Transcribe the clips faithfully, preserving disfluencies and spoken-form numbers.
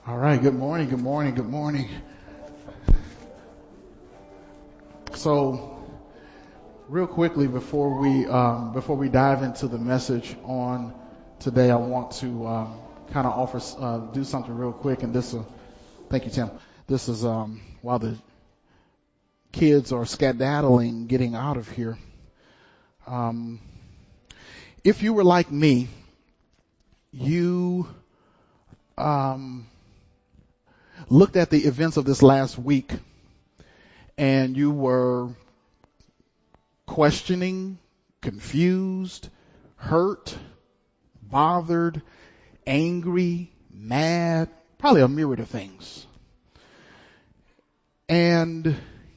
All right. Good morning. Good morning. Good morning. So, real quickly before we um, before we dive into the message on today, I want to um, kind of offer uh, do something real quick. And this, uh, thank you, Tim. This is um, while the kids are skedaddling, getting out of here. Um, if you were like me, you um. looked at the events of this last week and you were questioning, confused, hurt, bothered, angry, mad, probably a myriad of things. And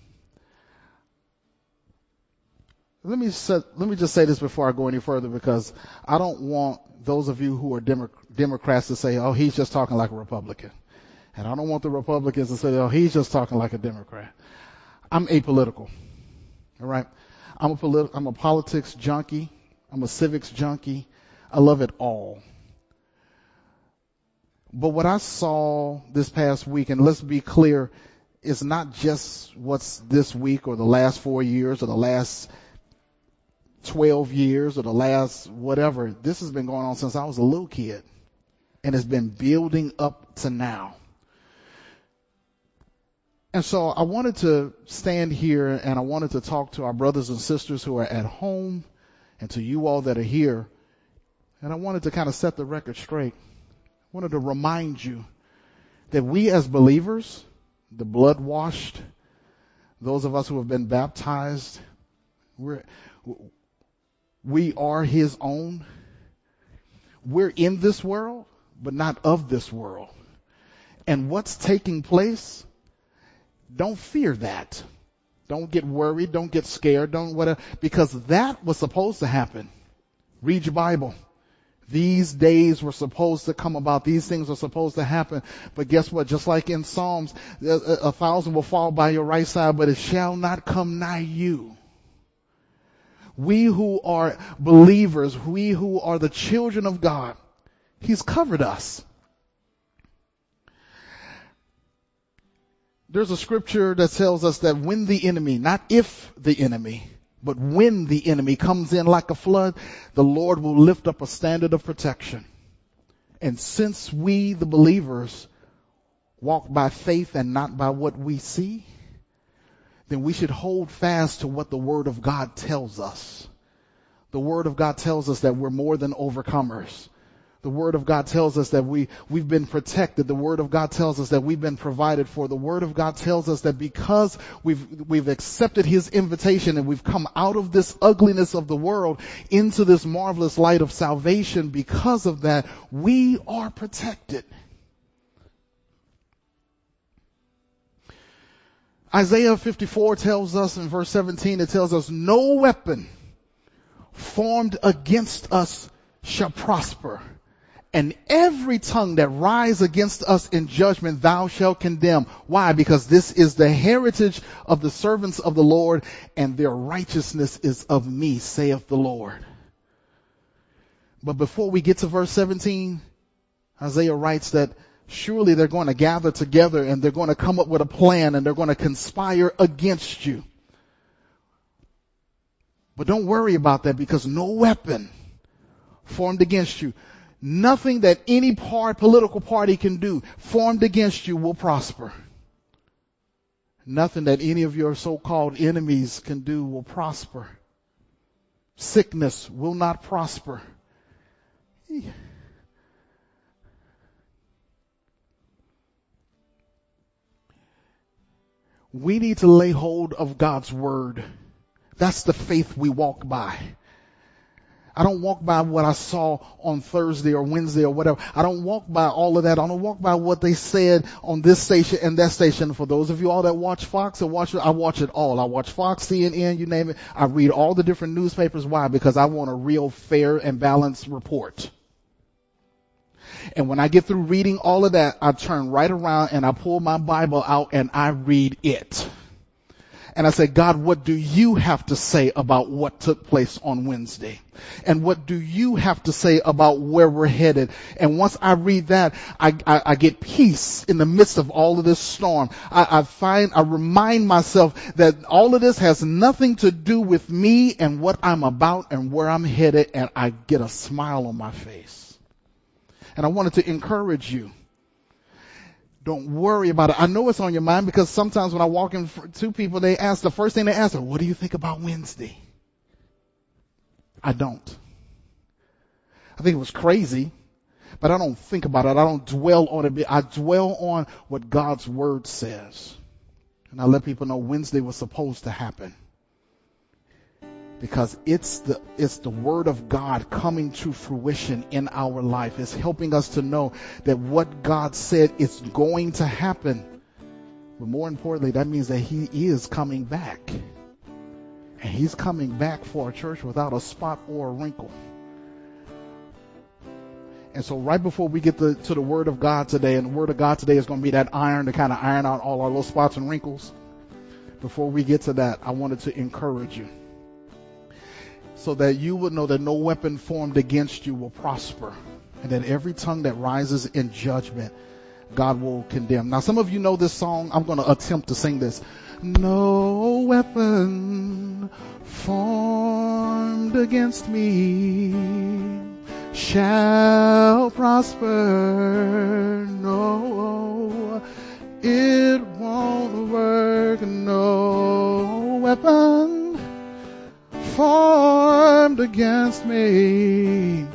let me set, let me just say this before I go any further, because I don't want those of you who are Demo- Democrats to say, oh, he's just talking like a Republican. And I don't want the Republicans to say, oh, he's just talking like a Democrat. I'm apolitical. All right. I'm a polit- I'm a politics junkie. I'm a civics junkie. I love it all. But what I saw this past week, and let's be clear, is not just what's this week or the last four years or the last twelve years or the last whatever. This has been going on since I was a little kid, and it's been building up to now. And so I wanted to stand here and I wanted to talk to our brothers and sisters who are at home and to you all that are here. And I wanted to kind of set the record straight. I wanted to remind you that we as believers, the blood washed, those of us who have been baptized, we're, we are his own. We're in this world, but not of this world. And what's taking place, don't fear that. Don't get worried. Don't get scared. Don't whatever, because that was supposed to happen. Read your Bible. These days were supposed to come about. These things are supposed to happen. But guess what? Just like in Psalms, a, a thousand will fall by your right side, but it shall not come nigh you. We who are believers, we who are the children of God, he's covered us. There's a scripture that tells us that when the enemy, not if the enemy, but when the enemy comes in like a flood, the Lord will lift up a standard of protection. And since we, the believers, walk by faith and not by what we see, then we should hold fast to what the Word of God tells us. The Word of God tells us that we're more than overcomers. The Word of God tells us that we, we've been protected. The Word of God tells us that we've been provided for. The Word of God tells us that because we've, we've accepted His invitation and we've come out of this ugliness of the world into this marvelous light of salvation, because of that, we are protected. Isaiah fifty-four tells us in verse seventeen, it tells us, no weapon formed against us shall prosper. And every tongue that rise against us in judgment thou shalt condemn. Why? Because this is the heritage of the servants of the Lord, and their righteousness is of me, saith the Lord. But before we get to verse seventeen, Isaiah writes that surely they're going to gather together and they're going to come up with a plan and they're going to conspire against you. But don't worry about that, because no weapon formed against you, nothing that any part, political party can do formed against you will prosper. Nothing that any of your so-called enemies can do will prosper. Sickness will not prosper. We need to lay hold of God's word. That's the faith we walk by. I don't walk by what I saw on Thursday or Wednesday or whatever. I don't walk by all of that. I don't walk by what they said on this station and that station. For those of you all that watch Fox and watch it, I watch it all. I watch Fox, C N N, you name it. I read all the different newspapers. Why? Because I want a real fair and balanced report. And when I get through reading all of that, I turn right around and I pull my Bible out and I read it. And I said, God, what do you have to say about what took place on Wednesday? And what do you have to say about where we're headed? And once I read that, I, I, I get peace in the midst of all of this storm. I, I find, I remind myself that all of this has nothing to do with me and what I'm about and where I'm headed, and I get a smile on my face. And I wanted to encourage you. Don't worry about it. I know it's on your mind because sometimes when I walk in to people, they ask, the first thing they ask, what do you think about Wednesday? I don't. I think it was crazy, but I don't think about it. I don't dwell on it. I dwell on what God's word says. And I let people know Wednesday was supposed to happen. Because it's the, it's the word of God coming to fruition in our life. It's helping us to know that what God said is going to happen. But more importantly, that means that he is coming back. And he's coming back for a church without a spot or a wrinkle. And so right before we get to, to the word of God today, and the word of God today is going to be that iron to kind of iron out all our little spots and wrinkles. Before we get to that, I wanted to encourage you, so that you would know that no weapon formed against you will prosper, and that every tongue that rises in judgment, God will condemn. Now, some of you know this song. I'm going to attempt to sing this. No weapon formed against me shall prosper. No, it won't work. No weapon formed against me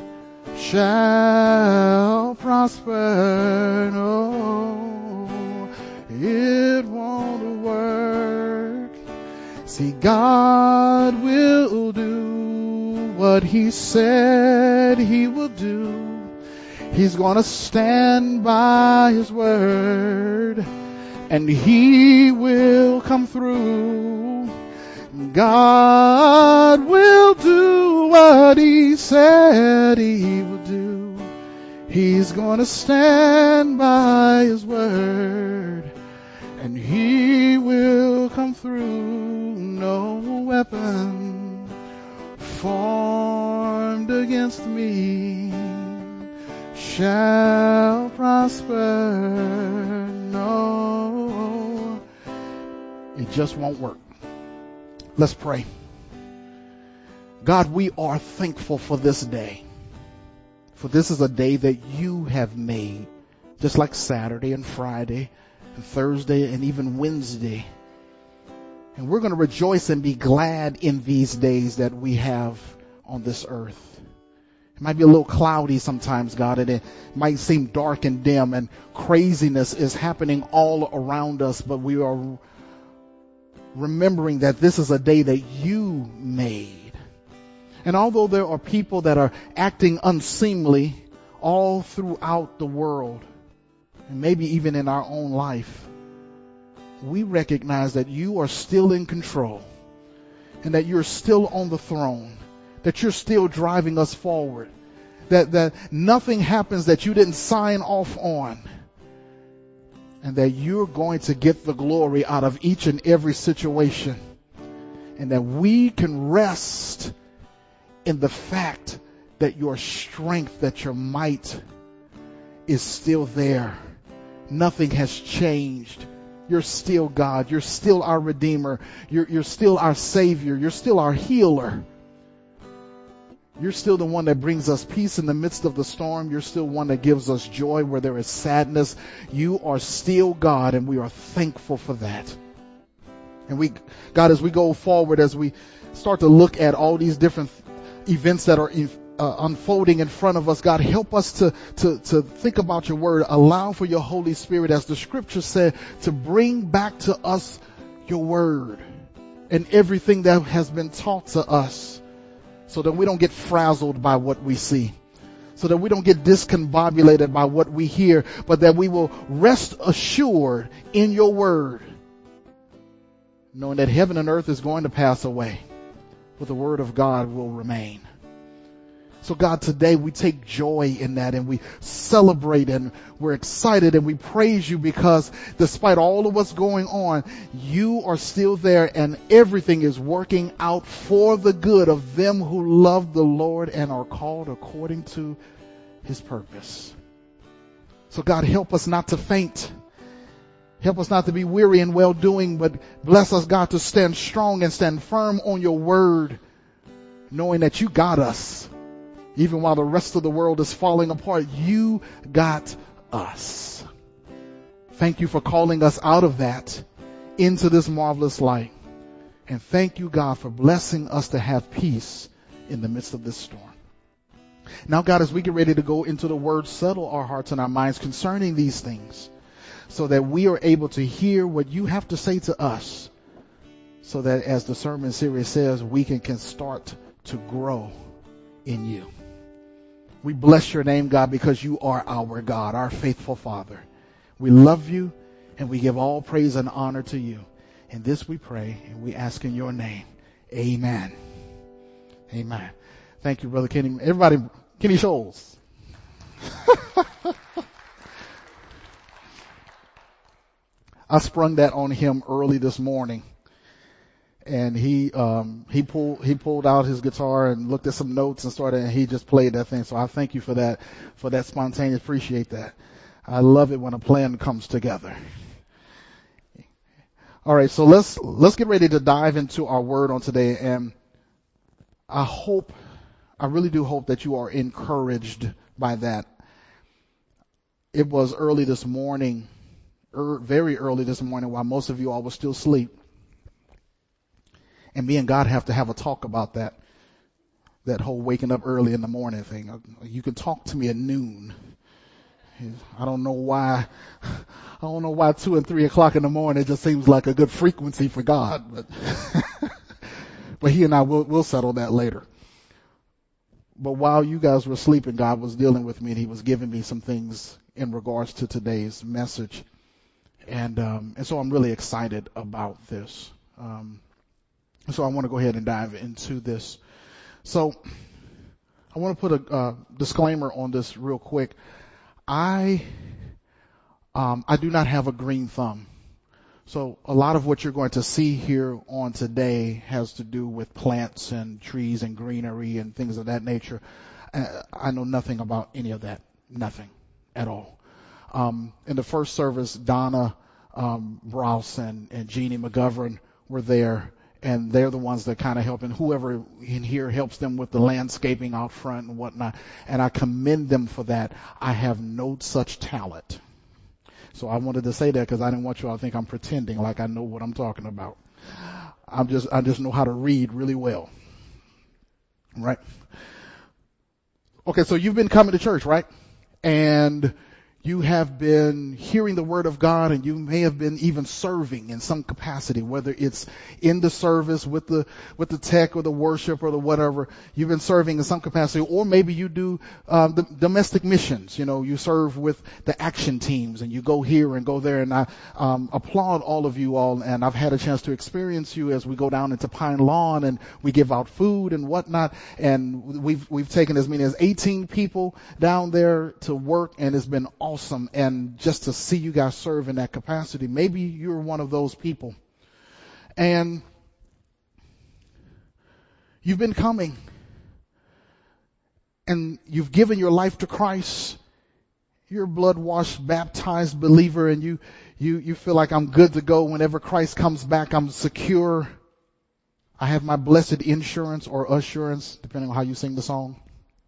shall prosper. No, it won't work. See, God will do what he said he will do. He's gonna stand by his word, and he will come through. God will do what he said he will do. He's gonna stand by his word, and he will come through. No weapon formed against me shall prosper. No, it just won't work. Let's pray. God, we are thankful for this day. For this is a day that you have made, just like Saturday and Friday and Thursday and even Wednesday. And we're going to rejoice and be glad in these days that we have on this earth. It might be a little cloudy sometimes, God, and it might seem dark and dim, and craziness is happening all around us, but we are remembering that this is a day that you made. And although there are people that are acting unseemly all throughout the world, and maybe even in our own life, we recognize that you are still in control, and that you're still on the throne, that you're still driving us forward, that, that nothing happens that you didn't sign off on, and that you're going to get the glory out of each and every situation, and that we can rest in the fact that your strength, that your might is still there. Nothing has changed. You're still God. You're still our Redeemer. You're, you're still our Savior. You're still our healer. You're still the one that brings us peace in the midst of the storm. You're still one that gives us joy where there is sadness. You are still God, and we are thankful for that. And we, God, as we go forward, as we start to look at all these different events that are uh, unfolding in front of us, God, help us to, to, to think about your word. Allow for your Holy Spirit, as the scripture said, to bring back to us your word and everything that has been taught to us, so that we don't get frazzled by what we see, so that we don't get discombobulated by what we hear, but that we will rest assured in your word, knowing that heaven and earth is going to pass away, but the word of God will remain. So God, today we take joy in that and we celebrate and we're excited and we praise you because despite all of what's going on, you are still there and everything is working out for the good of them who love the Lord and are called according to his purpose. So God, help us not to faint. Help us not to be weary in well doing, but bless us, God, to stand strong and stand firm on your word, knowing that you got us. Even while the rest of the world is falling apart, you got us. Thank you for calling us out of that into this marvelous light. And thank you, God, for blessing us to have peace in the midst of this storm. Now, God, as we get ready to go into the word, settle our hearts and our minds concerning these things so that we are able to hear what you have to say to us so that, as the sermon series says, we can, can start to grow in you. We bless your name, God, because you are our God, our faithful Father. We love you and we give all praise and honor to you. And this we pray and we ask in your name. Amen. Amen. Thank you, Brother Kenny. Everybody, Kenny Scholes. I sprung that on him early this morning. And he, um, he pulled, he pulled out his guitar and looked at some notes and started, and he just played that thing. So I thank you for that, for that spontaneous, appreciate that. I love it when a plan comes together. All right. So let's, let's get ready to dive into our word on today. And I hope, I really do hope that you are encouraged by that. It was early this morning, er, very early this morning while most of you all were still asleep. And me and God have to have a talk about that, that whole waking up early in the morning thing. You can talk to me at noon. I don't know why, I don't know why two and three o'clock in the morning, it just seems like a good frequency for God, but, but he and I will, will settle that later. But while you guys were sleeping, God was dealing with me and he was giving me some things in regards to today's message. And, um, and so I'm really excited about this. Um, So I want to go ahead and dive into this. So I want to put a uh, disclaimer on this real quick. I um, I do not have a green thumb. So a lot of what you're going to see here on today has to do with plants and trees and greenery and things of that nature. Uh, I know nothing about any of that. Nothing at all. Um, in the first service, Donna um, Browse and, and Jeannie McGovern were there. And they're the ones that kind of help, and whoever in here helps them with the landscaping out front and whatnot. And I commend them for that. I have no such talent. So I wanted to say that because I didn't want you all to think I'm pretending like I know what I'm talking about. I'm just, I just know how to read really well. Right? Okay, so you've been coming to church, right? And you have been hearing the word of God, and you may have been even serving in some capacity, whether it's in the service with the, with the tech or the worship or the whatever. You've been serving in some capacity, or maybe you do, um, the domestic missions. You know, you serve with the action teams and you go here and go there. And I, um, applaud all of you all. And I've had a chance to experience you as we go down into Pine Lawn and we give out food and whatnot. And we've, we've taken as many as eighteen people down there to work, and it's been awesome. Awesome. And just to see you guys serve in that capacity, maybe you're one of those people. And you've been coming and you've given your life to Christ. You're a blood-washed, baptized believer, and you, you, you feel like I'm good to go. Whenever Christ comes back, I'm secure. I have my blessed insurance or assurance, depending on how you sing the song.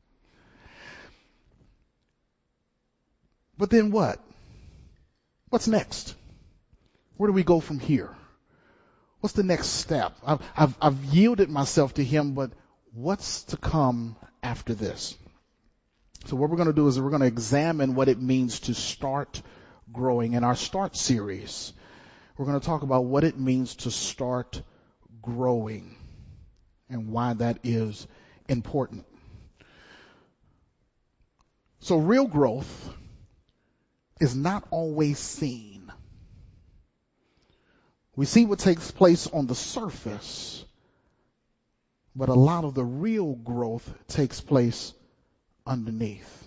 But then what? What's next? Where do we go from here? What's the next step? I've, I've, I've yielded myself to him, but what's to come after this? So what we're going to do is we're going to examine what it means to start growing. In our Start series, we're going to talk about what it means to start growing and why that is important. So real growth is not always seen. We see what takes place on the surface, but a lot of the real growth takes place underneath.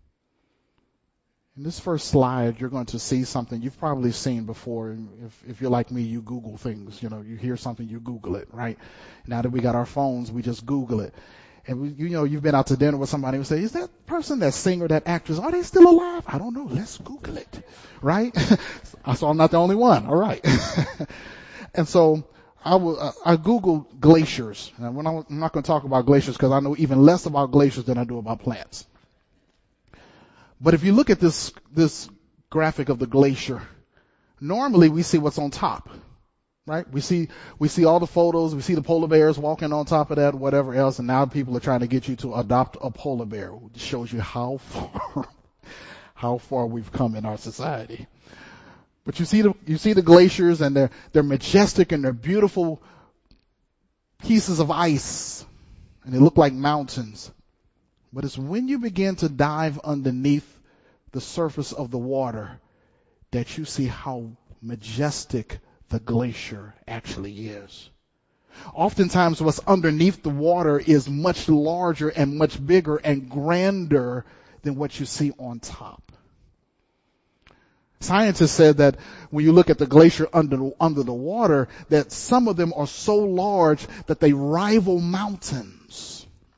In this first slide, you're going to see something you've probably seen before. If, if you're like me, you Google things. You know, you hear something, you Google it, right? Now that we got our phones, we just Google it. And we, you know, you've been out to dinner with somebody who say, is that person, that singer, that actress, are they still alive? I don't know. Let's Google it, right? So I'm not the only one. All right. And so I will, uh, I Googled glaciers. And when I, I'm not going to talk about glaciers because I know even less about glaciers than I do about plants. But if you look at this, this graphic of the glacier, normally we see what's on top, right? We see, we see all the photos, we see the polar bears walking on top of that, whatever else, and now people are trying to get you to adopt a polar bear, which shows you how far, how far we've come in our society. But you see the, you see the glaciers, and they're, they're majestic and they're beautiful pieces of ice, and they look like mountains. But it's when you begin to dive underneath the surface of the water that you see how majestic the glacier actually is. Oftentimes what's underneath the water is much larger and much bigger and grander than what you see on top. Scientists said that when you look at the glacier under, under the water, that some of them are so large that they rival mountains.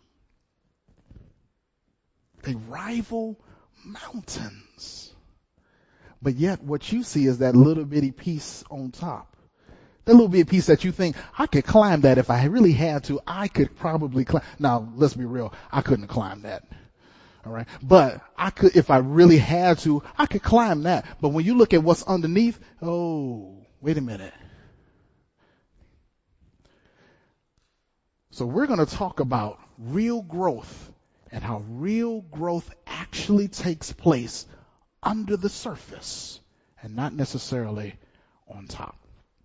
They rival mountains. But yet what you see is that little bitty piece on top. That little bitty piece that you think, I could climb that if I really had to. I could probably climb. Now, let's be real. I couldn't climb that. All right. But I could, if I really had to, I could climb that. But when you look at what's underneath, oh, wait a minute. So we're going to talk about real growth and how real growth actually takes place under the surface and not necessarily on top.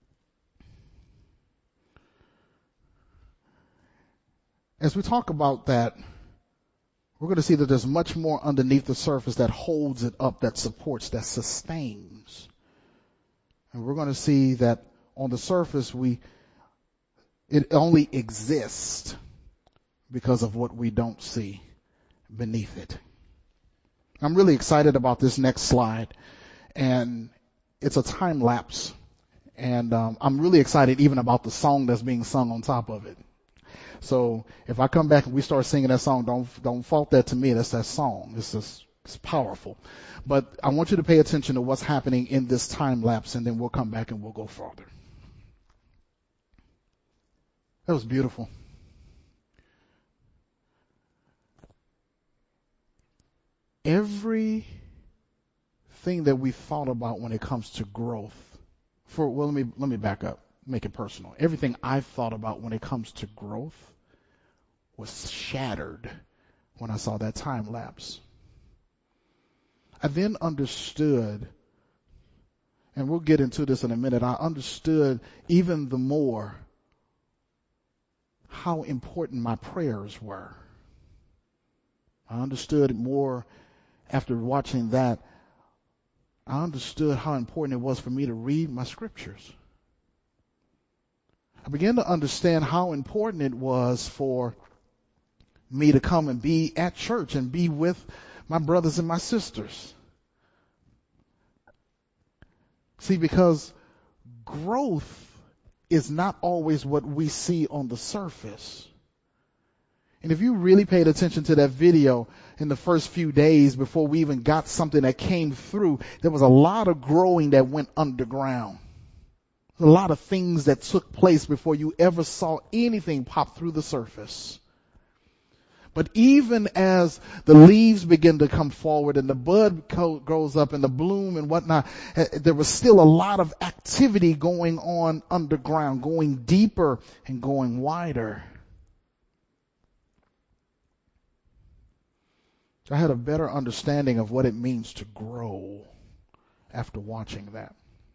As we talk about that, we're going to see that there's much more underneath the surface that holds it up, that supports, that sustains. And we're going to see that on the surface, we, it only exists because of what we don't see beneath it. I'm really excited about this next slide, and it's a time lapse, and um, I'm really excited even about the song that's being sung on top of it. So if I come back and we start singing that song, don't don't fault that to me. That's that song. It's just, it's powerful. But I want you to pay attention to what's happening in this time lapse, and then we'll come back and we'll go further. That was beautiful. Everything that we thought about when it comes to growth, for well, let me let me back up, make it personal. Everything I thought about when it comes to growth was shattered when I saw that time lapse. I then understood, and we'll get into this in a minute, I understood even the more how important my prayers were. I understood more after watching that. I understood how important it was for me to read my scriptures. I began to understand how important it was for me to come and be at church and be with my brothers and my sisters. See, because growth is not always what we see on the surface. And if you really paid attention to that video in the first few days before we even got something that came through, there was a lot of growing that went underground. A lot of things that took place before you ever saw anything pop through the surface. But even as the leaves begin to come forward and the bud co- grows up and the bloom and whatnot, uh, there was still a lot of activity going on underground, going deeper and going wider. I had a better understanding of what it means to grow after watching that.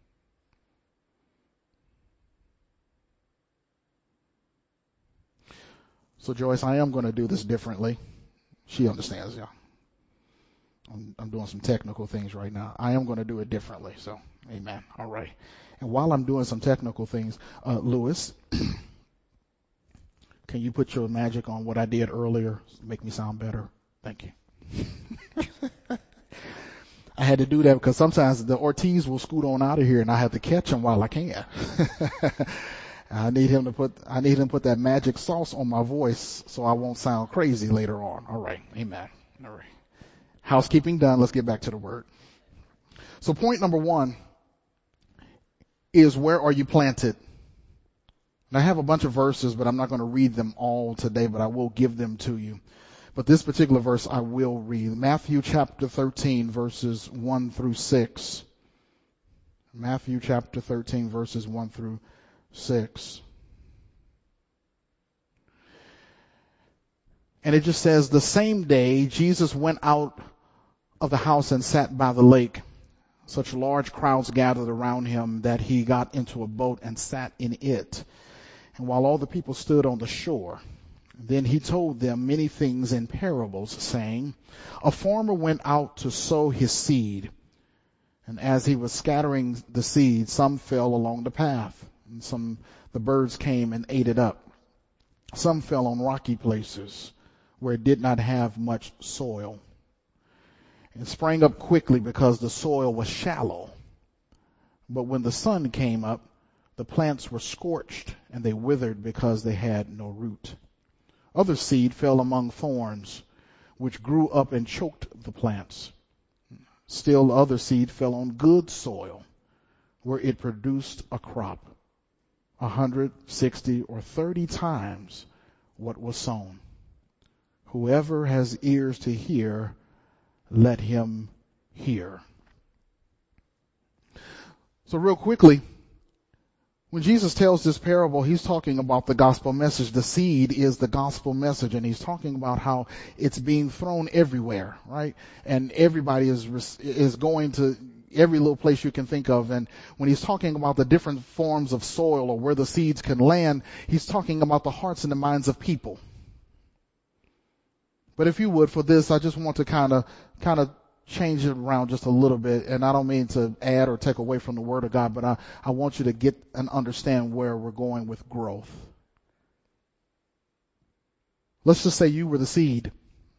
So Joyce, I am going to do this differently. She understands, yeah. I'm, I'm doing some technical things right now. I am going to do it differently. So, amen. All right. And while I'm doing some technical things, uh, Lewis, can you put your magic on what I did earlier? Make me sound better. Thank you. I had to do that because sometimes the Ortiz will scoot on out of here and I have to catch him while I can. I need him to put, I need him to put that magic sauce on my voice so I won't sound crazy later on. All right. Amen. All right. Housekeeping done. Let's get back to the word. So point number one is, where are you planted? And I have a bunch of verses, but I'm not going to read them all today, but I will give them to you. But this particular verse I will read. Matthew chapter thirteen, verses one through six. Matthew chapter thirteen, verses one through six. And it just says, the same day Jesus went out of the house and sat by the lake. Such large crowds gathered around him that he got into a boat and sat in it. And while all the people stood on the shore, then he told them many things in parables, saying, a farmer went out to sow his seed. And as he was scattering the seed, some fell along the path, and some, the birds came and ate it up. Some fell on rocky places where it did not have much soil. It sprang up quickly because the soil was shallow. But when the sun came up, the plants were scorched and they withered because they had no root. Other seed fell among thorns, which grew up and choked the plants. Still other seed fell on good soil, where it produced a crop, a hundred, sixty, or thirty times what was sown. Whoever has ears to hear, let him hear. So real quickly, when Jesus tells this parable, he's talking about the gospel message. The seed is the gospel message, and he's talking about how it's being thrown everywhere, right? And everybody is is going to every little place you can think of. And when he's talking about the different forms of soil or where the seeds can land, he's talking about the hearts and the minds of people. But if you would, for this, I just want to kind of kind of change it around just a little bit. And I don't mean to add or take away from the word of God, but I, I want you to get and understand where we're going with growth. Let's just say you were the seed.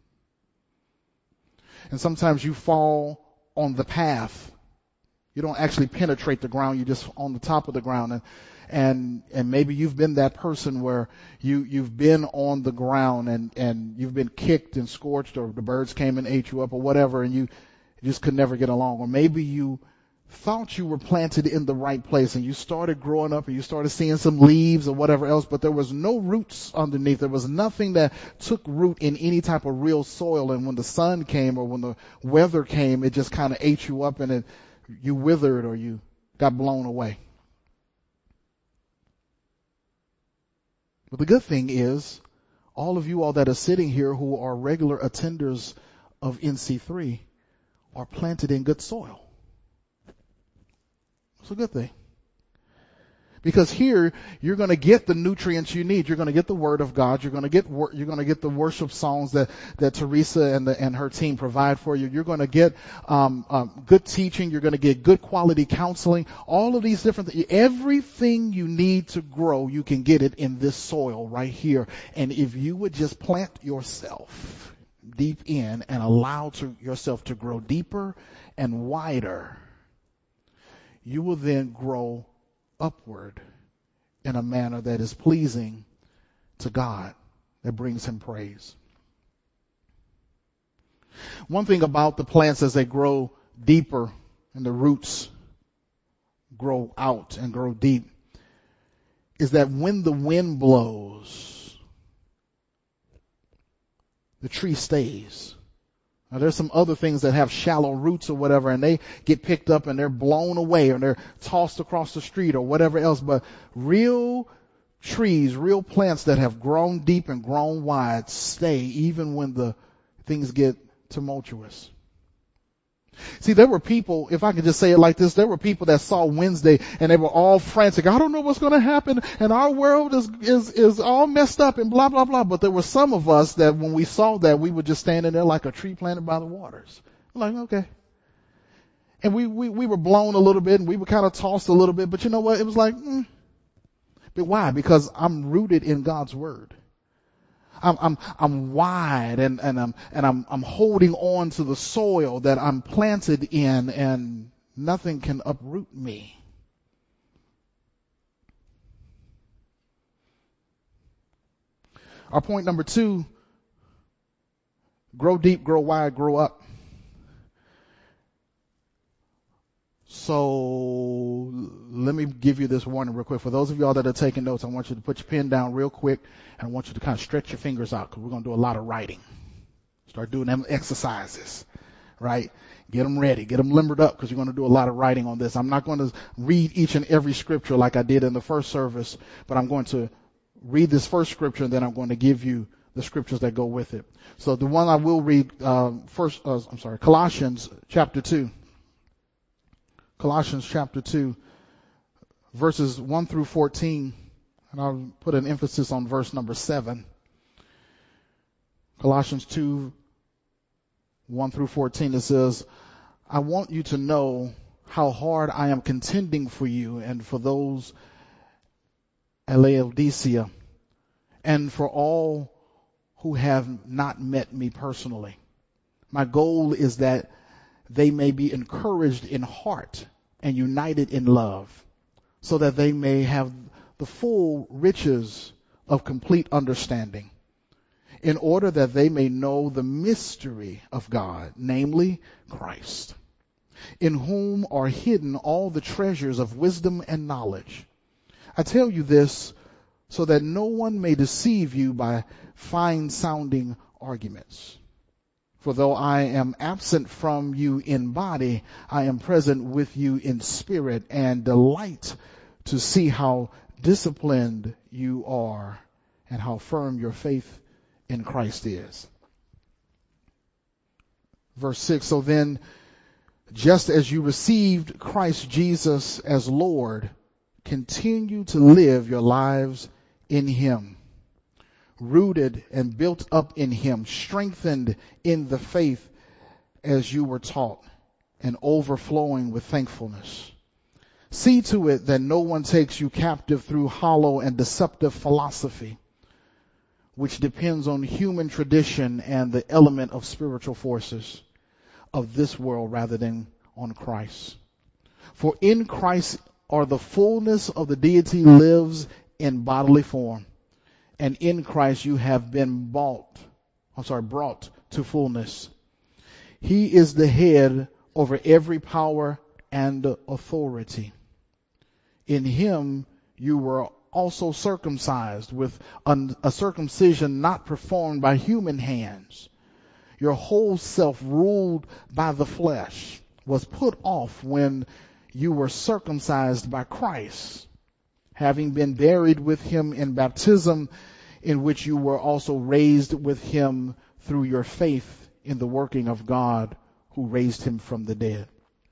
And sometimes you fall on the path. You don't actually penetrate the ground. You're just on the top of the ground. And And, and maybe you've been that person where you, you've been on the ground and, and you've been kicked and scorched, or the birds came and ate you up or whatever, and you just could never get along. Or maybe you thought you were planted in the right place and you started growing up and you started seeing some leaves or whatever else, but there was no roots underneath. There was nothing that took root in any type of real soil. And when the sun came or when the weather came, it just kind of ate you up and it, you withered or you got blown away. But the good thing is, all of you all that are sitting here who are regular attenders of N C three are planted in good soil. It's a good thing. Because here, you're going to get the nutrients you need. You're going to get the word of God. You're going to get, you're going to get the worship songs that, that Teresa and the, and her team provide for you. You're going to get, um, um, good teaching. You're going to get good quality counseling. All of these different things. Everything you need to grow, you can get it in this soil right here. And if you would just plant yourself deep in and allow to yourself to grow deeper and wider, you will then grow upward in a manner that is pleasing to God, that brings him praise. One thing about the plants as they grow deeper and the roots grow out and grow deep is that when the wind blows, the tree stays. Now, there's some other things that have shallow roots or whatever, and they get picked up and they're blown away or they're tossed across the street or whatever else. But real trees, real plants that have grown deep and grown wide stay even when the things get tumultuous. See, there were people, if I could just say it like this, there were people that saw Wednesday and they were all frantic. I don't know what's going to happen and our world is, is, is all messed up and blah, blah, blah. But there were some of us that when we saw that, we were just standing there like a tree planted by the waters. Like, okay. And we, we, we were blown a little bit and we were kind of tossed a little bit, but you know what? It was like, mm. But why? Because I'm rooted in God's word. I'm, I'm, I'm wide and, and I'm, and I'm, I'm holding on to the soil that I'm planted in, and nothing can uproot me. Our point number two, grow deep, grow wide, grow up. So let me give you this warning real quick. For those of y'all that are taking notes, I want you to put your pen down real quick, and I want you to kind of stretch your fingers out, because we're going to do a lot of writing. Start doing them exercises, right? Get them ready. Get them limbered up, because you're going to do a lot of writing on this. I'm not going to read each and every scripture like I did in the first service, but I'm going to read this first scripture, and then I'm going to give you the scriptures that go with it. So the one I will read uh, first, uh, I'm sorry, Colossians chapter two. Colossians chapter two, verses one through fourteen, and I'll put an emphasis on verse number seven. Colossians two, one through fourteen, it says, I want you to know how hard I am contending for you and for those at Laodicea, and for all who have not met me personally. My goal is that they may be encouraged in heart and united in love, so that they may have the full riches of complete understanding, in order that they may know the mystery of God, namely Christ, in whom are hidden all the treasures of wisdom and knowledge. I tell you this so that no one may deceive you by fine-sounding arguments. For though I am absent from you in body, I am present with you in spirit, and delight to see how disciplined you are and how firm your faith in Christ is. Verse six, so then, just as you received Christ Jesus as Lord, continue to live your lives in him, rooted and built up in him, strengthened in the faith as you were taught, and overflowing with thankfulness. See to it that no one takes you captive through hollow and deceptive philosophy, which depends on human tradition and the element of spiritual forces of this world rather than on Christ. For in Christ are the fullness of the deity lives in bodily form. And in Christ you have been bought, I'm sorry, brought to fullness. He is the head over every power and authority. In him you were also circumcised with a circumcision not performed by human hands. Your whole self, ruled by the flesh, was put off when you were circumcised by Christ, having been buried with him in baptism, in which you were also raised with him through your faith in the working of God who raised him from the dead.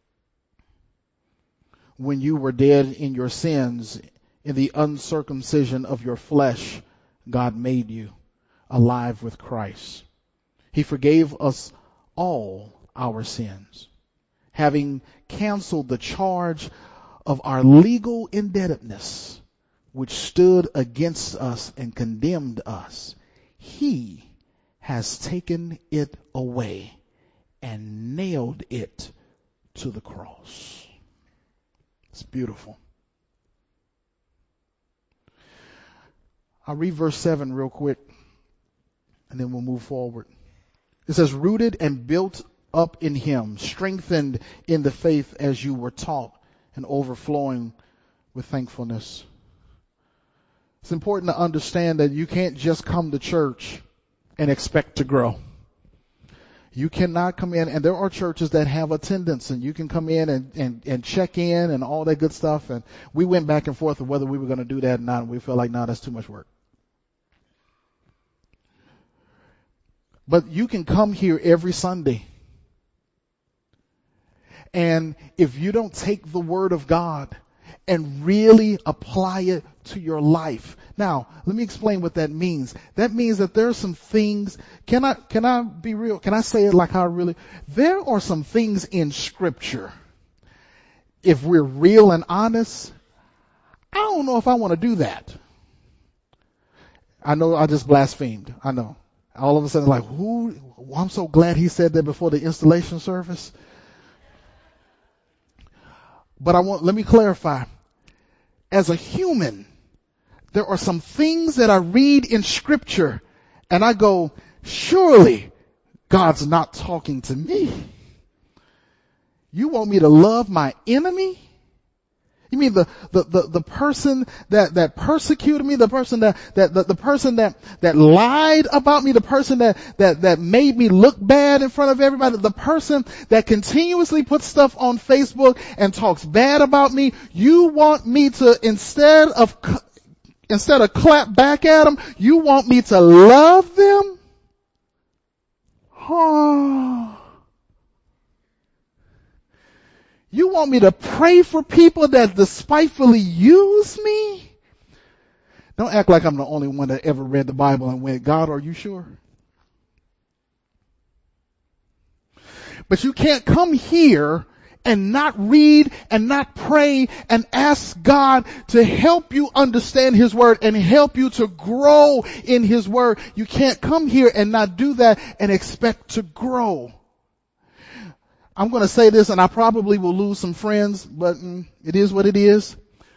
When you were dead in your sins, in the uncircumcision of your flesh, God made you alive with Christ. He forgave us all our sins, having canceled the charge of our legal indebtedness, which stood against us and condemned us. He has taken it away and nailed it to the cross. It's beautiful. I'll read verse seven real quick, and then we'll move forward. It says, rooted and built up in him, strengthened in the faith as you were taught, and overflowing with thankfulness. It's important to understand that you can't just come to church and expect to grow. You cannot come in, and there are churches that have attendance, and you can come in and, and, and check in and all that good stuff. And we went back and forth of whether we were going to do that or not, and we felt like, no, that's too much work. But you can come here every Sunday. And if you don't take the word of God and really apply it to your life. Now, let me explain what that means. That means that there are some things, can I, can I be real? Can I say it like how I really, there are some things in scripture. If we're real and honest, I don't know if I want to do that. I know I just blasphemed. I know. All of a sudden, like, who? Well, I'm so glad he said that before the installation service. But I want, let me clarify. As a human, there are some things that I read in scripture and I go, surely God's not talking to me. You want me to love my enemy? You mean the, the, the, the person that, that persecuted me, the person that, that, the, the person that, that lied about me, the person that, that, that made me look bad in front of everybody, the person that continuously puts stuff on Facebook and talks bad about me. You want me to, instead of, instead of clap back at them, you want me to love them? Oh. You want me to pray for people that despitefully use me? Don't act like I'm the only one that ever read the Bible and went, God, are you sure? But you can't come here and not read and not pray and ask God to help you understand His Word and help you to grow in His Word. You can't come here and not do that and expect to grow. I'm going to say this and I probably will lose some friends, but mm, it is what it is.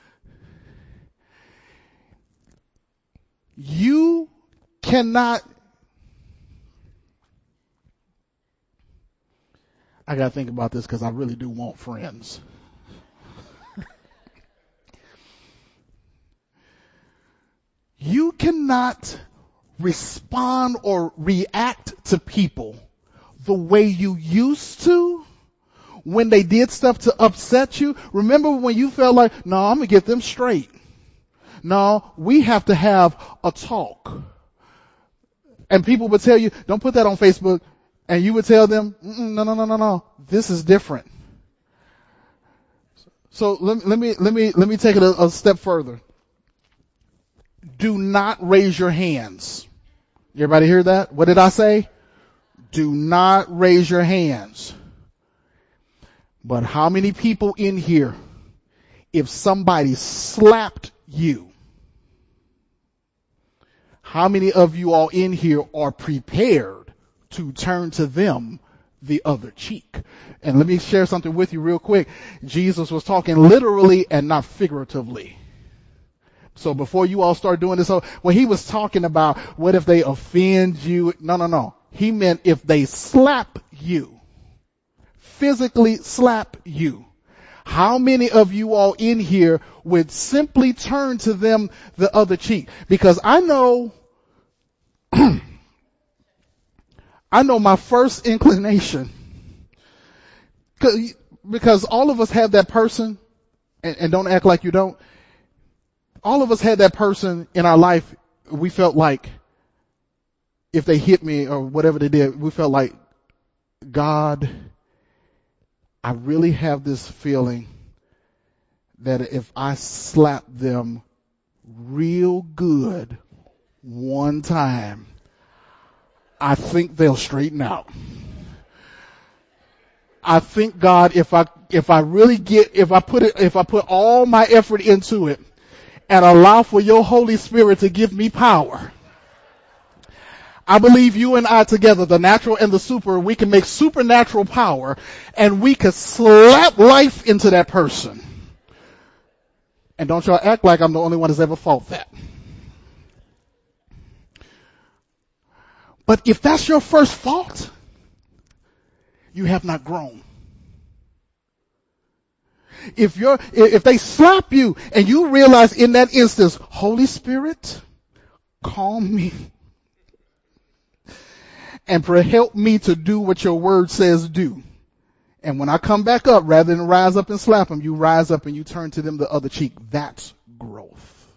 You cannot, I got to think about this because I really do want friends. You cannot respond or react to people the way you used to when they did stuff to upset you. Remember when you felt like, no, I'm going to get them straight. No, we have to have a talk. And people would tell you, don't put that on Facebook. And you would tell them, no, no, no, no, no. This is different. So let, let me, let me, let me take it a, a step further. Do not raise your hands. Everybody hear that? What did I say? Do not raise your hands. But how many people in here, if somebody slapped you, how many of you all in here are prepared to turn to them the other cheek? And let me share something with you real quick. Jesus was talking literally and not figuratively. So before you all start doing this, so when he was talking about what if they offend you, no, no, no. He meant if they slap you, physically slap you. How many of you all in here would simply turn to them the other cheek? Because I know, I know my first inclination, because all of us have that person, and, and don't act like you don't. All of us had that person in our life. We felt like if they hit me or whatever they did, we felt like, God, I really have this feeling that if I slap them real good one time, I think they'll straighten out. I think, God, if I, if I really get, if I put it, if I put all my effort into it and allow for your Holy Spirit to give me power, I believe you and I together, the natural and the super, we can make supernatural power and we can slap life into that person. And don't y'all act like I'm the only one that's ever fought that. But if that's your first fault, you have not grown. If you're, if they slap you and you realize in that instance, Holy Spirit, calm me. And pray, help me to do what your word says do. And when I come back up, rather than rise up and slap them, you rise up and you turn to them the other cheek. That's growth.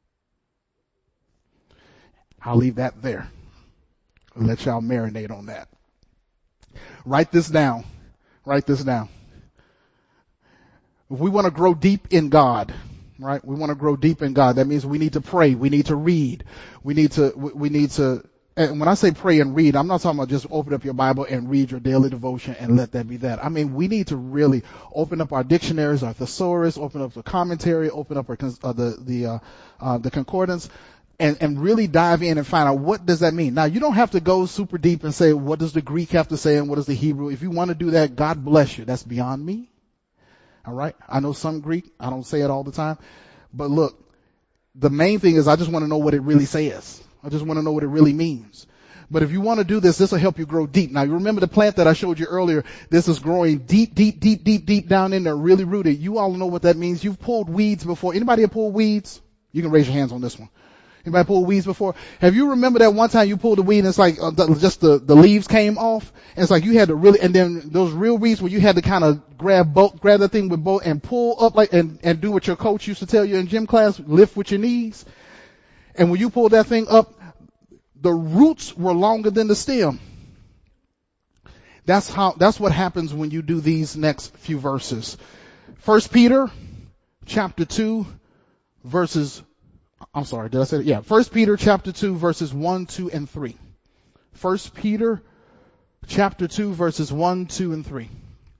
I'll leave that there. I'll let y'all marinate on that. Write this down. Write this down. If we want to grow deep in God, right? We want to grow deep in God. That means we need to pray. We need to read. We need to, we need to, and when I say pray and read, I'm not talking about just open up your Bible and read your daily devotion and let that be that. I mean, we need to really open up our dictionaries, our thesaurus, open up the commentary, open up our, uh, the, the, uh, uh, the concordance. and, and really dive in and find out what does that mean. Now, you don't have to go super deep and say, what does the Greek have to say and what does the Hebrew? If you want to do that, God bless you. That's beyond me. All right. I know some Greek. I don't say it all the time, but look, the main thing is I just want to know what it really says. I just want to know what it really means. But if you want to do this, this will help you grow deep. Now, you remember the plant that I showed you earlier? This is growing deep, deep, deep, deep, deep down in there, really rooted. You all know what that means. You've pulled weeds before. Anybody have pulled weeds? You can raise your hands on this one. Anybody pulled weeds before? Have you remember that one time you pulled a weed and it's like uh, the, just the, the leaves came off? And it's like you had to really, and then those real weeds where you had to kind of grab both, grab that thing with both and pull up like, and, and do what your coach used to tell you in gym class, lift with your knees. And when you pulled that thing up, the roots were longer than the stem. That's how, that's what happens when you do these next few verses. First Peter chapter two verses, I'm sorry, did I say that? Yeah. First Peter chapter two verses one, two, and three. First Peter chapter two verses one, two, and three.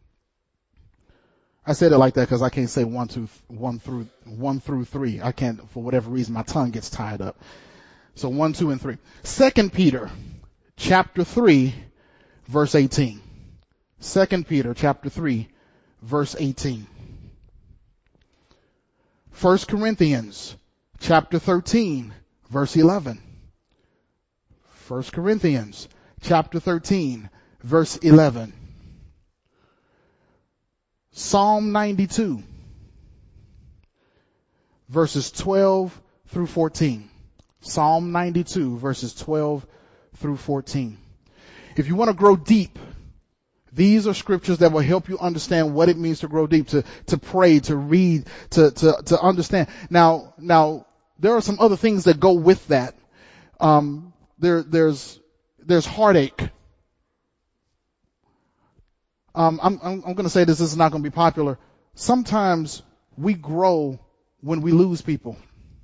I said it like that because I can't say one, two, one through, one through three. I can't, for whatever reason, my tongue gets tied up. So one, two, and three. Second Peter chapter three verse eighteen. Second Peter chapter three verse eighteen. First Corinthians chapter thirteen verse eleven. First Corinthians chapter thirteen verse eleven. Psalm ninety-two verses twelve through fourteen. Psalm ninety-two verses twelve through fourteen. If you want to grow deep, these are scriptures that will help you understand what it means to grow deep, to, to pray, to read, to, to, to understand. Now, now, there are some other things that go with that. Um, there, there's, there's heartache. Um, I'm, I'm, I'm going to say this, this is not going to be popular. Sometimes we grow when we lose people.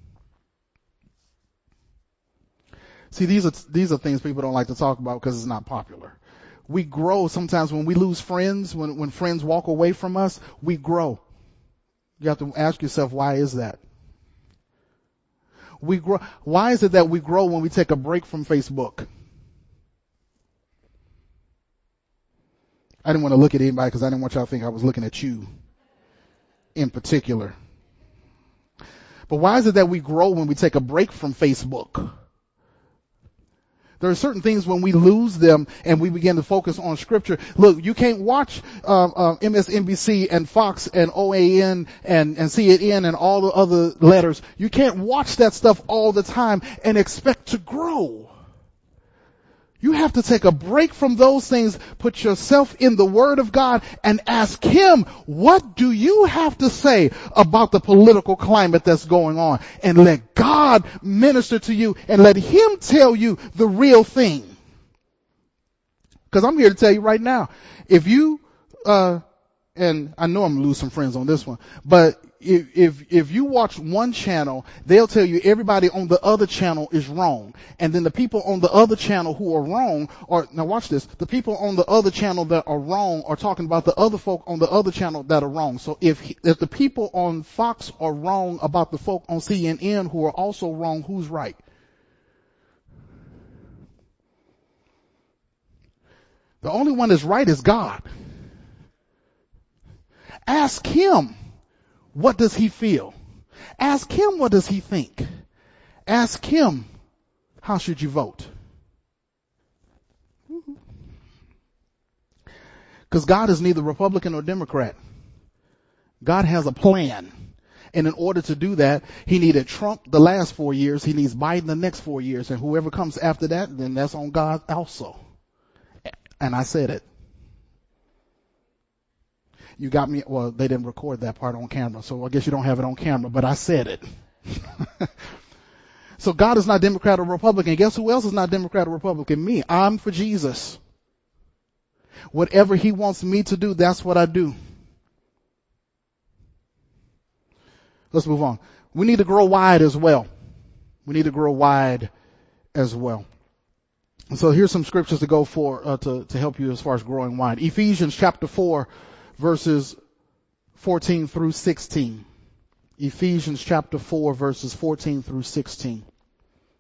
See, these are, these are things people don't like to talk about because it's not popular. We grow sometimes when we lose friends, when, when friends walk away from us, we grow. You have to ask yourself, why is that? We grow. Why is it that we grow when we take a break from Facebook? I didn't want to look at anybody because I didn't want y'all to think I was looking at you in particular. But why is it that we grow when we take a break from Facebook? There are certain things when we lose them and we begin to focus on scripture. Look, you can't watch uh, uh, M S N B C and Fox and O A N and, and C N N and all the other letters. You can't watch that stuff all the time and expect to grow. You have to take a break from those things, put yourself in the Word of God and ask Him, what do you have to say about the political climate that's going on? And let God minister to you and let Him tell you the real thing. Because I'm here to tell you right now, if you, uh, and I know I'm gonna lose some friends on this one, but if, if, if you watch one channel, they'll tell you everybody on the other channel is wrong. And then the people on the other channel who are wrong are, now watch this, the people on the other channel that are wrong are talking about the other folk on the other channel that are wrong. So if, if the people on Fox are wrong about the folk on C N N who are also wrong, who's right? The only one that's right is God. Ask Him. What does He feel? Ask Him, what does He think? Ask Him, how should you vote? Because God is neither Republican or Democrat. God has a plan. And in order to do that, He needed Trump the last four years. He needs Biden the next four years. And whoever comes after that, then that's on God also. And I said it. You got me, well, they didn't record that part on camera, so I guess you don't have it on camera, but I said it. So God is not Democrat or Republican. Guess who else is not Democrat or Republican? Me. I'm for Jesus. Whatever He wants me to do, that's what I do. Let's move on. We need to grow wide as well. We need to grow wide as well. And so here's some scriptures to go for, uh, to, to help you as far as growing wide. Ephesians chapter four, verses fourteen through sixteen. Ephesians chapter four, verses fourteen through sixteen.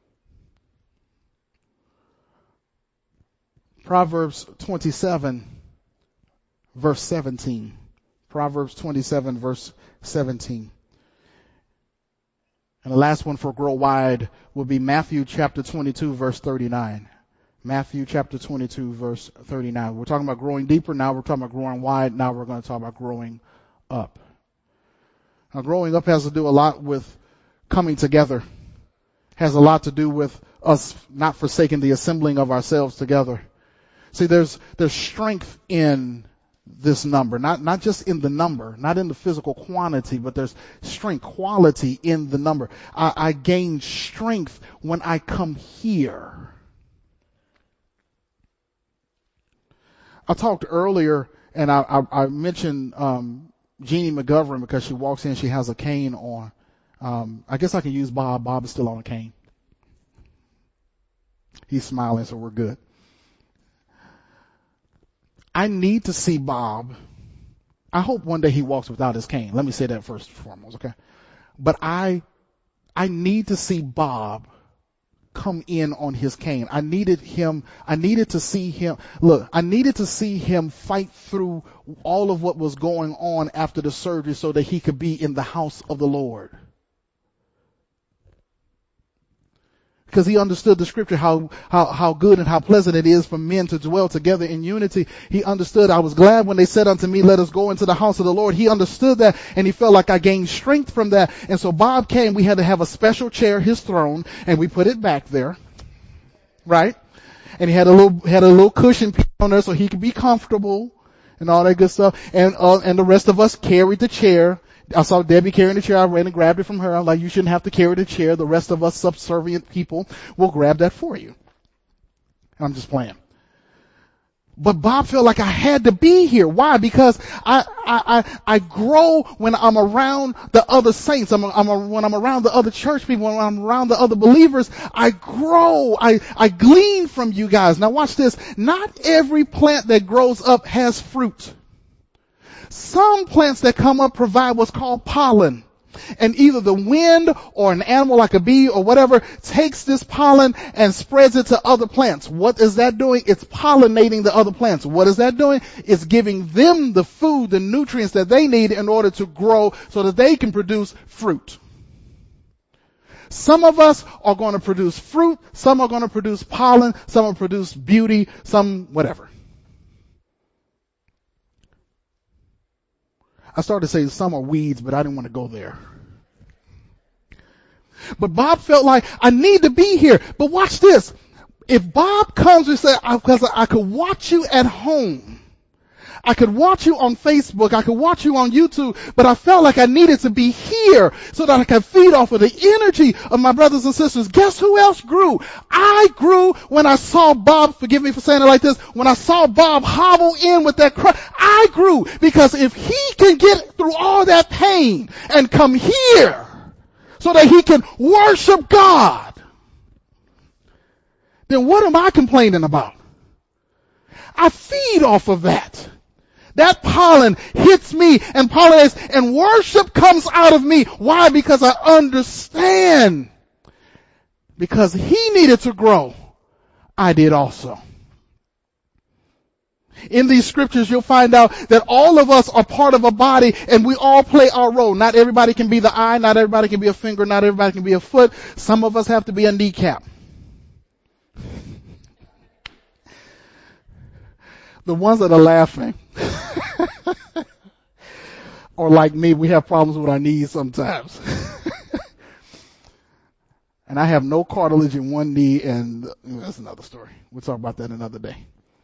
Proverbs twenty-seven, verse seventeen. Proverbs twenty-seven, verse seventeen. And the last one for Grow Wide will be Matthew chapter twenty-two, verse thirty-nine. Matthew chapter twenty-two, verse thirty-nine. We're talking about growing deeper. Now we're talking about growing wide. Now we're going to talk about growing up. Now, growing up has to do a lot with coming together. Has a lot to do with us not forsaking the assembling of ourselves together. See, there's, there's strength in this number, not, not just in the number, not in the physical quantity, but there's strength, quality in the number. I, I gain strength when I come here. I talked earlier and I, I, I mentioned, um, Jeannie McGovern because she walks in, she has a cane on. Um, I guess I can use Bob. Bob is still on a cane. He's smiling, so we're good. I need to see Bob. I hope one day he walks without his cane. Let me say that first and foremost, okay? But I, I need to see Bob come in on his cane. I needed him, I needed to see him, look, I needed to see him fight through all of what was going on after the surgery so that he could be in the house of the Lord. Because he understood the scripture, how, how, how good and how pleasant it is for men to dwell together in unity. He understood, I was glad when they said unto me, let us go into the house of the Lord. He understood that and he felt like I gained strength from that. And so Bob came, we had to have a special chair, his throne, and we put it back there. Right? And he had a little, had a little cushion piece on there so he could be comfortable and all that good stuff. And, uh, and the rest of us carried the chair. I saw Debbie carrying the chair. I ran and grabbed it from her. I'm like, you shouldn't have to carry the chair. The rest of us subservient people will grab that for you. I'm just playing. But Bob felt like I had to be here. Why? Because I, I, I, I grow when I'm around the other saints. I'm, I'm a, when I'm around the other church people, when I'm around the other believers, I grow. I, I glean from you guys. Now watch this. Not every plant that grows up has fruit. Some plants that come up provide what's called pollen. And either the wind or an animal like a bee or whatever takes this pollen and spreads it to other plants. What is that doing? It's pollinating the other plants. What is that doing? It's giving them the food, the nutrients that they need in order to grow so that they can produce fruit. Some of us are going to produce fruit. Some are going to produce pollen. Some will produce beauty. Some whatever. I started to say some are weeds, but I didn't want to go there. But Bob felt like I need to be here. But watch this. If Bob comes and says, because I could watch you at home, I could watch you on Facebook, I could watch you on YouTube, but I felt like I needed to be here so that I could feed off of the energy of my brothers and sisters. Guess who else grew? I grew when I saw Bob, forgive me for saying it like this, when I saw Bob hobble in with that cry. I grew because if he can get through all that pain and come here so that he can worship God, then what am I complaining about? I feed off of that. That pollen hits me and pollinates and worship comes out of me. Why? Because I understand. Because he needed to grow. I did also. In these scriptures, you'll find out that all of us are part of a body and we all play our role. Not everybody can be the eye. Not everybody can be a finger. Not everybody can be a foot. Some of us have to be a kneecap. The ones that are laughing or like me, we have problems with our knees sometimes. And I have no cartilage in one knee, and that's another story. We'll talk about that another day.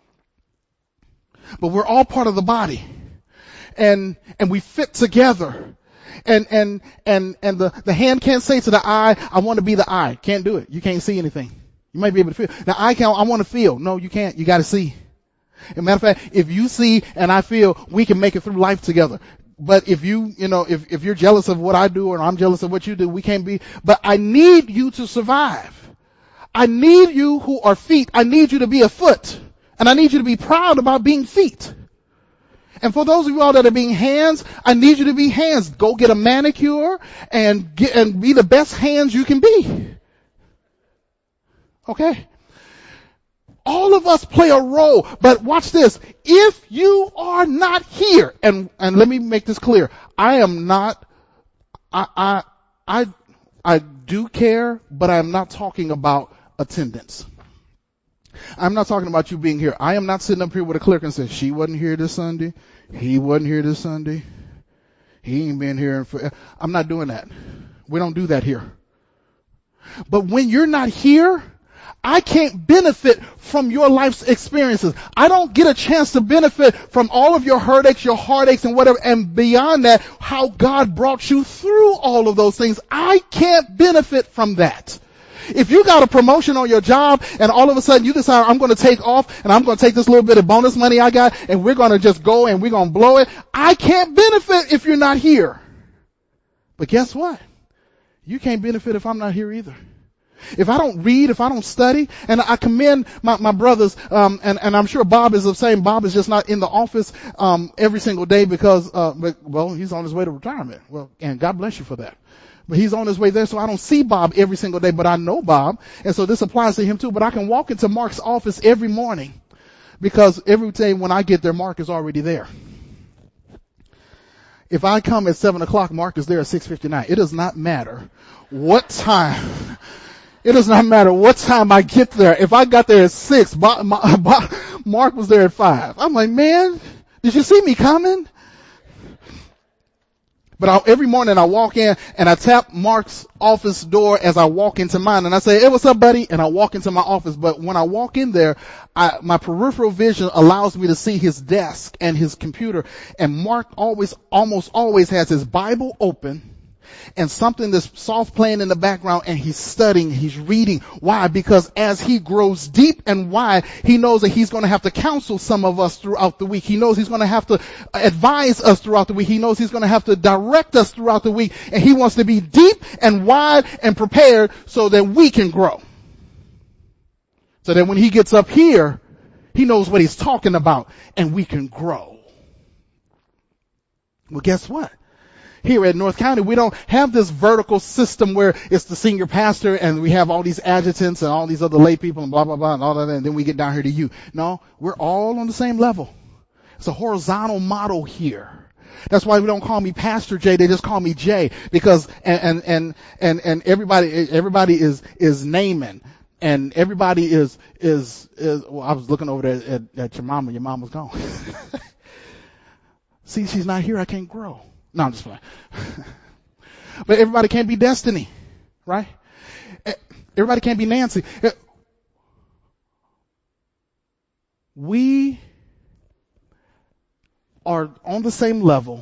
But we're all part of the body. And, and we fit together. And, and, and, and the, the hand can't say to the eye, I want to be the eye. Can't do it. You can't see anything. You might be able to feel. The eye can't, I want to feel. No, you can't. You got to see. As a matter of fact, if you see and I feel, we can make it through life together. But if you, you know, if, if you're jealous of what I do or I'm jealous of what you do, we can't be. But I need you to survive. I need you who are feet. I need you to be a foot. And I need you to be proud about being feet. And for those of you all that are being hands, I need you to be hands. Go get a manicure and get, and be the best hands you can be. Okay? All of us play a role, but watch this. If you are not here, and, and let me make this clear. I am not, I, I, I, I do care, but I am not talking about attendance. I'm not talking about you being here. I am not sitting up here with a clicker and saying, she wasn't here this Sunday. He wasn't here this Sunday. He ain't been here. For, I'm not doing that. We don't do that here. But when you're not here, I can't benefit from your life's experiences. I don't get a chance to benefit from all of your heartaches, your heartaches and whatever. And beyond that, how God brought you through all of those things. I can't benefit from that. If you got a promotion on your job and all of a sudden you decide I'm going to take off and I'm going to take this little bit of bonus money I got and we're going to just go and we're going to blow it, I can't benefit if you're not here. But guess what? You can't benefit if I'm not here either. If I don't read, if I don't study, and I commend my, my brothers, um, and, and I'm sure Bob is the same. Bob is just not in the office, um, every single day because, uh, but, well, he's on his way to retirement. Well, and God bless you for that. But he's on his way there, so I don't see Bob every single day, but I know Bob. And so this applies to him too. But I can walk into Mark's office every morning because every day when I get there, Mark is already there. If I come at seven o'clock, Mark is there at six fifty-nine. It does not matter what time. It does not matter what time I get there. If I got there at six, Bob, Bob, Mark was there at five. I'm like, man, did you see me coming? But I, every morning I walk in and I tap Mark's office door as I walk into mine and I say, hey, what's up, buddy? And I walk into my office. But when I walk in there, I, my peripheral vision allows me to see his desk and his computer. And Mark always, almost always has his Bible open and something that's soft playing in the background, and he's studying, he's reading. Why? Because as he grows deep and wide, he knows that he's going to have to counsel some of us throughout the week. He knows he's going to have to advise us throughout the week. He knows he's going to have to direct us throughout the week, and he wants to be deep and wide and prepared so that we can grow. So that when he gets up here, he knows what he's talking about and we can grow. Well, guess what? Here at North County, we don't have this vertical system where it's the senior pastor and we have all these adjutants and all these other lay people and blah, blah, blah and all that, and then we get down here to you. No, we're all on the same level. It's a horizontal model here. That's why we don't call me Pastor Jay, they just call me Jay, because, and, and, and, and, and everybody, everybody is, is naming. And everybody is, is, is, well, I was looking over there at, at your mama, your mama's gone. See, she's not here, I can't grow. No, I'm just playing. But everybody can't be Destiny, right? Everybody can't be Nancy. We are on the same level.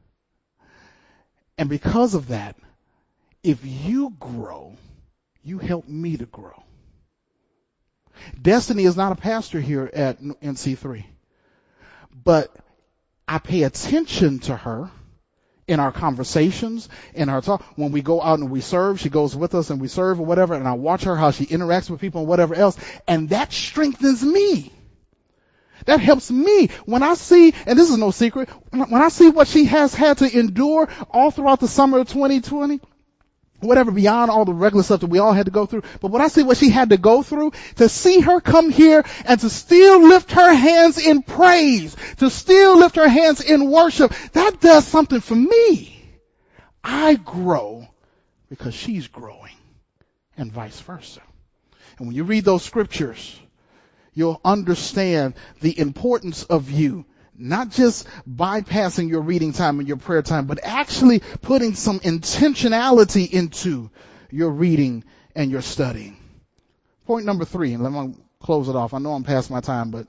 And because of that, if you grow, you help me to grow. Destiny is not a pastor here at N C three, but I pay attention to her in our conversations, in our talk. When we go out and we serve, she goes with us and we serve or whatever, and I watch her, how she interacts with people and whatever else, and that strengthens me. That helps me. When I see, and this is no secret, when I see what she has had to endure all throughout the summer of twenty twenty, whatever, beyond all the regular stuff that we all had to go through. But when I see what she had to go through, to see her come here and to still lift her hands in praise, to still lift her hands in worship, that does something for me. I grow because she's growing, and vice versa. And when you read those scriptures, you'll understand the importance of you not just bypassing your reading time and your prayer time, but actually putting some intentionality into your reading and your studying. Point number three, and let me close it off. I know I'm past my time, but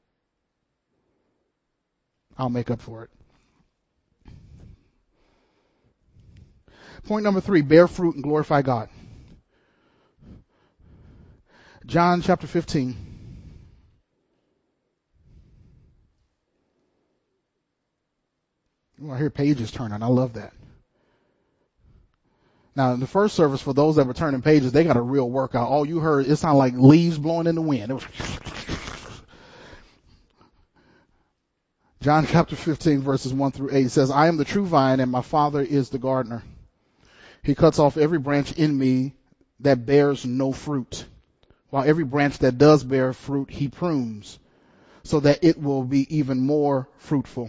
I'll make up for it. Point number three, bear fruit and glorify God. John chapter fifteen. I hear pages turning. I love that. Now, in the first service, for those that were turning pages, they got a real workout. All you heard, it sounded like leaves blowing in the wind. It was John chapter fifteen, verses one through eight says, I am the true vine, and my Father is the gardener. He cuts off every branch in me that bears no fruit, while every branch that does bear fruit, he prunes, so that it will be even more fruitful.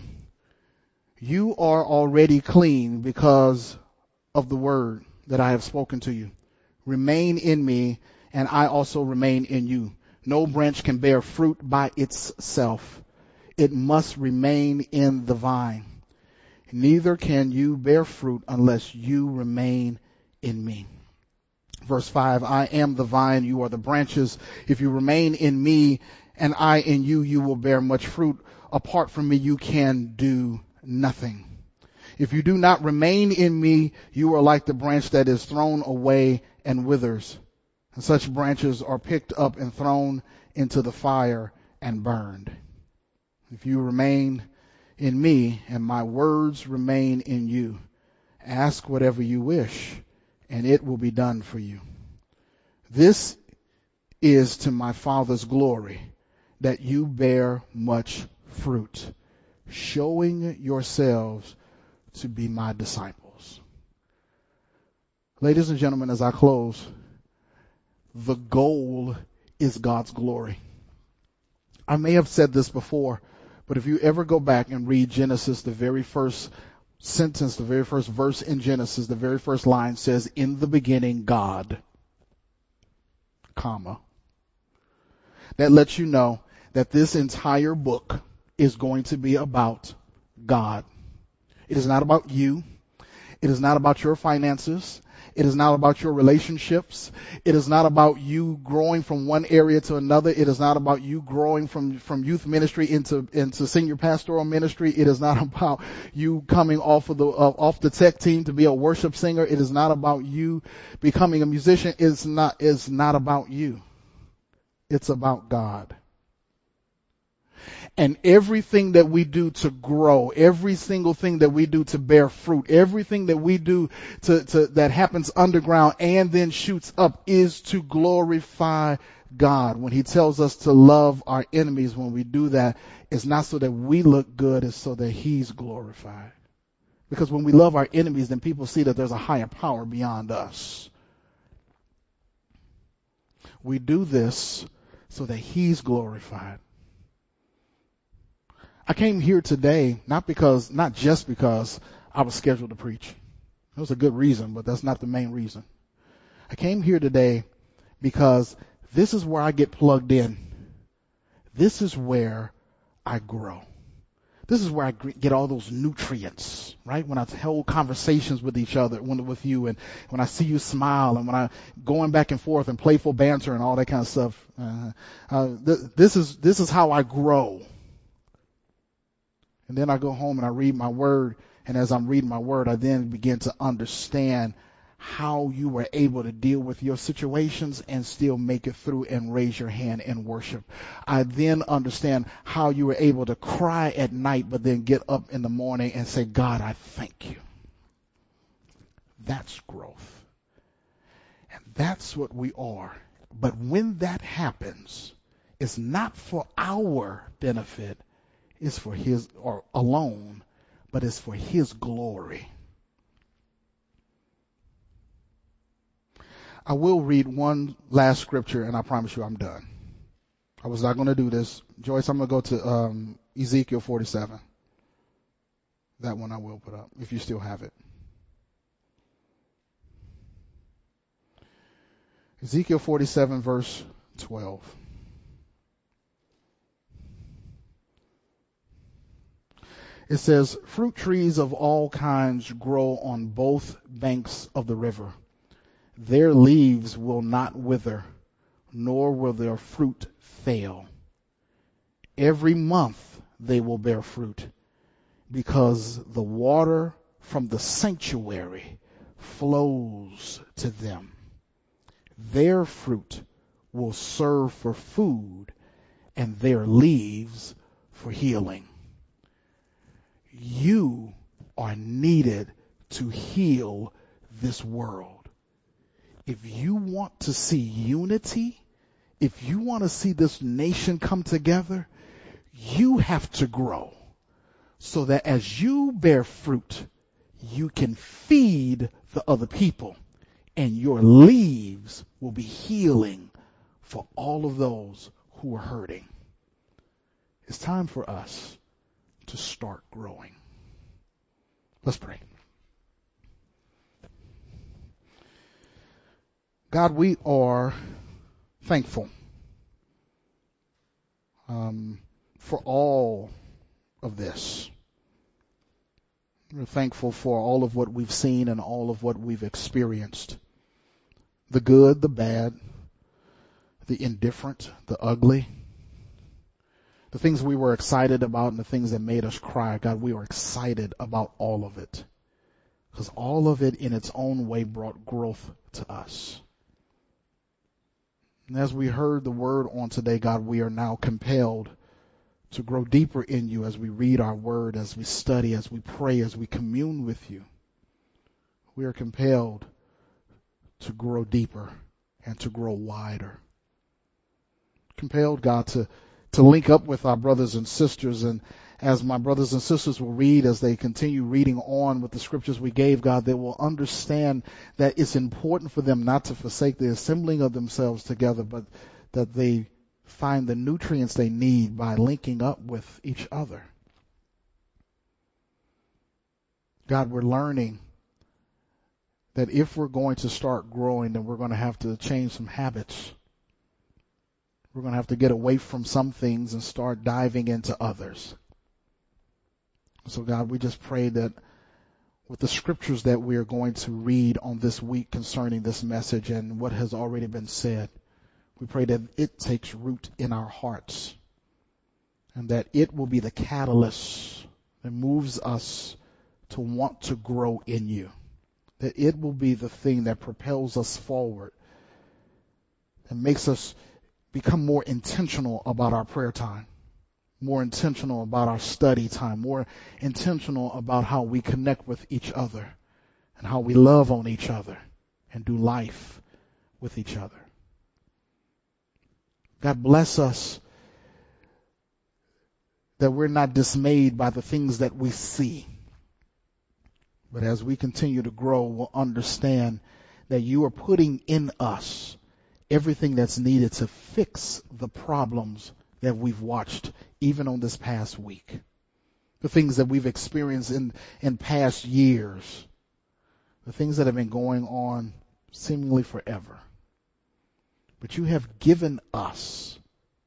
You are already clean because of the word that I have spoken to you. Remain in me, and I also remain in you. No branch can bear fruit by itself. It must remain in the vine. Neither can you bear fruit unless you remain in me. Verse five, I am the vine, you are the branches. If you remain in me and I in you, you will bear much fruit. Apart from me, you can do nothing. If you do not remain in me, you are like the branch that is thrown away and withers. And such branches are picked up and thrown into the fire and burned. If you remain in me and my words remain in you, ask whatever you wish, and it will be done for you. This is to my Father's glory, that you bear much fruit, showing yourselves to be my disciples. Ladies and gentlemen, as I close, the goal is God's glory. I may have said this before, but if you ever go back and read Genesis, the very first sentence, the very first verse in Genesis, the very first line says, in the beginning, God, comma. That lets you know that this entire book is going to be about God. It is not about you. It is not about your finances. It is not about your relationships. It is not about you growing from one area to another. It is not about you growing from, from youth ministry into, into senior pastoral ministry. It is not about you coming off of the, uh, off the tech team to be a worship singer. It is not about you becoming a musician. It's not, it's not about you. It's about God. And everything that we do to grow, every single thing that we do to bear fruit, everything that we do to, to that happens underground and then shoots up is to glorify God. When he tells us to love our enemies, when we do that, it's not so that we look good, it's so that he's glorified. Because when we love our enemies, then people see that there's a higher power beyond us. We do this so that he's glorified. I came here today, not because, not just because I was scheduled to preach. It was a good reason, but that's not the main reason. I came here today because this is where I get plugged in. This is where I grow. This is where I get all those nutrients, right? When I hold conversations with each other, when, with you, and when I see you smile, and when I going back and forth and playful banter and all that kind of stuff. Uh, uh, th- this is this is how I grow. And then I go home and I read my word. And as I'm reading my word, I then begin to understand how you were able to deal with your situations and still make it through and raise your hand and worship. I then understand how you were able to cry at night, but then get up in the morning and say, God, I thank you. That's growth. And that's what we are. But when that happens, it's not for our benefit. It's for his, or alone, but it's for his glory. I will read one last scripture, and I promise you I'm done. I was not going to do this. Joyce, I'm going to go to um, Ezekiel forty-seven. That one I will put up, if you still have it. Ezekiel forty-seven, verse twelve. It says, fruit trees of all kinds grow on both banks of the river. Their leaves will not wither, nor will their fruit fail. Every month they will bear fruit, because the water from the sanctuary flows to them. Their fruit will serve for food, and their leaves for healing. You are needed to heal this world. If you want to see unity, if you want to see this nation come together, you have to grow so that as you bear fruit, you can feed the other people, and your leaves will be healing for all of those who are hurting. It's time for us to start growing. Let's pray. God, we are thankful um, for all of this. We're thankful for all of what we've seen and all of what we've experienced. The good, the bad, the indifferent, the ugly, the things we were excited about and the things that made us cry. God, we are excited about all of it, because all of it in its own way brought growth to us. And as we heard the word on today, God, we are now compelled to grow deeper in you as we read our word, as we study, as we pray, as we commune with you. We are compelled to grow deeper and to grow wider. Compelled, God, to, to link up with our brothers and sisters. And as my brothers and sisters will read, as they continue reading on with the scriptures we gave, God, they will understand that it's important for them not to forsake the assembling of themselves together, but that they find the nutrients they need by linking up with each other. God, we're learning that if we're going to start growing, then we're going to have to change some habits. We're going to have to get away from some things and start diving into others. So God, we just pray that with the scriptures that we are going to read on this week concerning this message and what has already been said, we pray that it takes root in our hearts and that it will be the catalyst that moves us to want to grow in you. That it will be the thing that propels us forward and makes us become more intentional about our prayer time, more intentional about our study time, more intentional about how we connect with each other and how we love on each other and do life with each other. God, bless us that we're not dismayed by the things that we see. But as we continue to grow, we'll understand that you are putting in us everything that's needed to fix the problems that we've watched even on this past week. The things that we've experienced in, in past years. The things that have been going on seemingly forever. But you have given us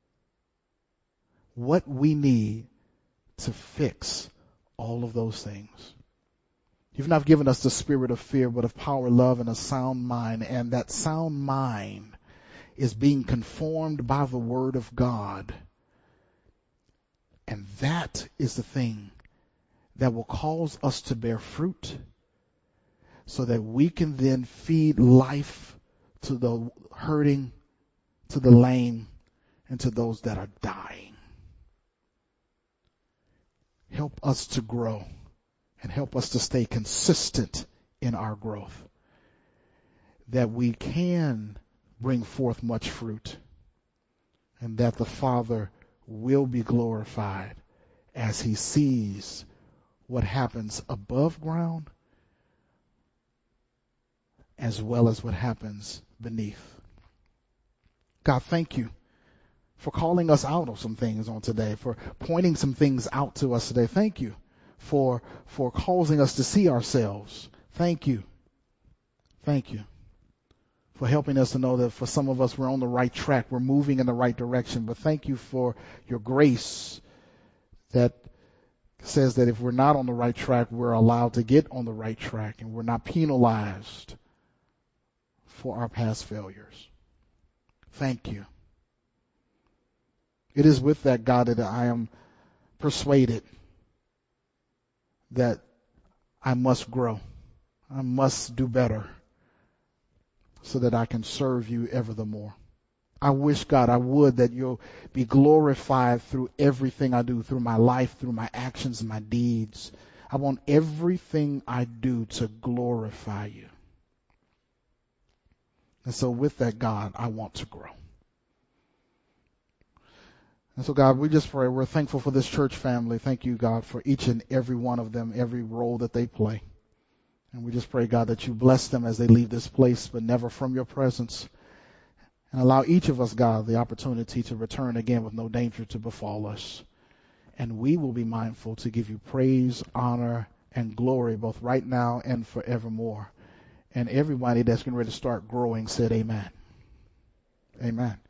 what we need to fix all of those things. You've not given us the spirit of fear, but of power, love, and a sound mind. And that sound mind is being conformed by the word of God. And that is the thing that will cause us to bear fruit so that we can then feed life to the hurting, to the lame, and to those that are dying. Help us to grow. And help us to stay consistent in our growth, that we can bring forth much fruit, and that the Father will be glorified as he sees what happens above ground as well as what happens beneath. God, thank you for calling us out of some things on today, for pointing some things out to us today. Thank you for for causing us to see ourselves. Thank you. Thank you for helping us to know that for some of us we're on the right track. We're moving in the right direction. But thank you for your grace that says that if we're not on the right track, we're allowed to get on the right track and we're not penalized for our past failures. Thank you. It is with that, God, that I am persuaded that I must grow. I must do better so that I can serve you ever the more. I wish, God, I would that you'll be glorified through everything I do, through my life, through my actions and my deeds. I want everything I do to glorify you. And so with that, God, I want to grow. And so, God, we just pray. We're thankful for this church family. Thank you, God, for each and every one of them, every role that they play. And we just pray, God, that you bless them as they leave this place, but never from your presence. And And allow each of us, God, the opportunity to return again with no danger to befall us. And we will be mindful to give you praise, honor, and glory both right now and forevermore. And everybody that's getting ready to start growing said amen. Amen.